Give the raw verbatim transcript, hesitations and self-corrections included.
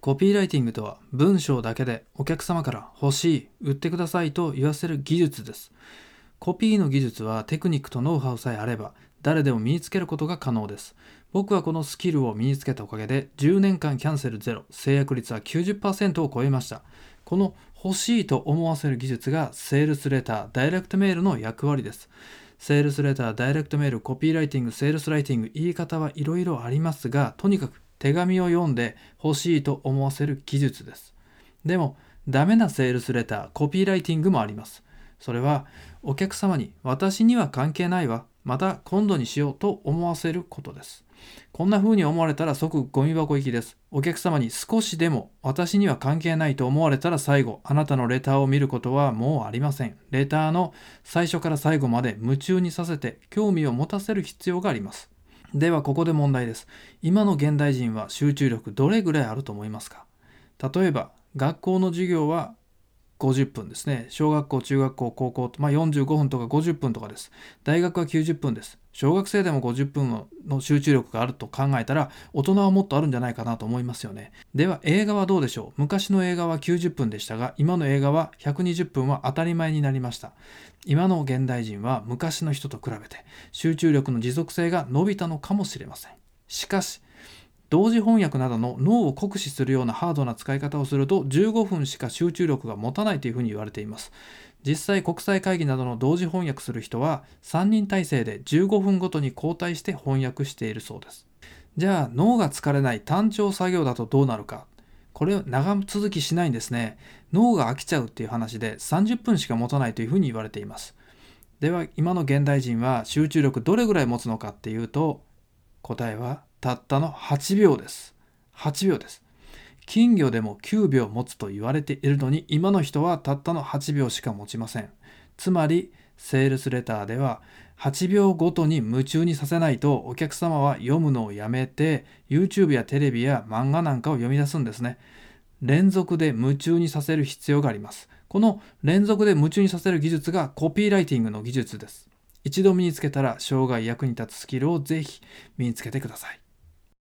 コピーライティングとは文章だけでお客様から欲しい、売ってくださいと言わせる技術です。コピーの技術はテクニックとノウハウさえあれば誰でも身につけることが可能です。僕はこのスキルを身につけたおかげでじゅうねんかんキャンセルゼロ、制約率は きゅうじゅっパーセント を超えました。この欲しいと思わせる技術がセールスレター、ダイレクトメールの役割です。セールスレター、ダイレクトメール、コピーライティング、セールスライティング、言い方はいろいろありますが、とにかく手紙を読んで欲しいと思わせる技術です。でも、ダメなセールスレター、コピーライティングもあります。それは、お客様に私には関係ないわ、また今度にしようと思わせることです。こんな風に思われたら即ゴミ箱行きです。お客様に少しでも私には関係ないと思われたら最後、あなたのレターを見ることはもうありません。レターの最初から最後まで夢中にさせて興味を持たせる必要があります。ではここで問題です。今の現代人は集中力どれぐらいあると思いますか？例えば学校の授業はごじゅっぷんですね。小学校、中学校、高校と、まあ、よんじゅうごふんとかごじゅっぷんとかです。大学はきゅうじゅっぷんです。小学生でもごじゅっぷんの集中力があると考えたら、大人はもっとあるんじゃないかなと思いますよね。では映画はどうでしょう？昔の映画はきゅうじゅっぷんでしたが、今の映画はひゃくにじゅっぷんは当たり前になりました。今の現代人は昔の人と比べて集中力の持続性が伸びたのかもしれません。しかし、同時翻訳などの脳を酷使するようなハードな使い方をするとじゅうごふんしか集中力が持たないというふうに言われています。実際国際会議などの同時翻訳する人はさんにん体制でじゅうごふんごとに交代して翻訳しているそうです。じゃあ脳が疲れない単調作業だとどうなるか。これ長続きしないんですね。脳が飽きちゃうっていう話でさんじゅっぷんしか持たないというふうに言われています。では今の現代人は集中力どれぐらい持つのかっていうと、答えはたったのはちびょうです。はちびょうです。金魚でもきゅうびょう持つと言われているのに、今の人はたったのはちびょうしか持ちません。つまり、セールスレターでははちびょうごとに夢中にさせないとお客様は読むのをやめて YouTube やテレビや漫画なんかを読み出すんですね。連続で夢中にさせる必要があります。この連続で夢中にさせる技術がコピーライティングの技術です。一度身につけたら生涯役に立つスキルをぜひ身につけてください。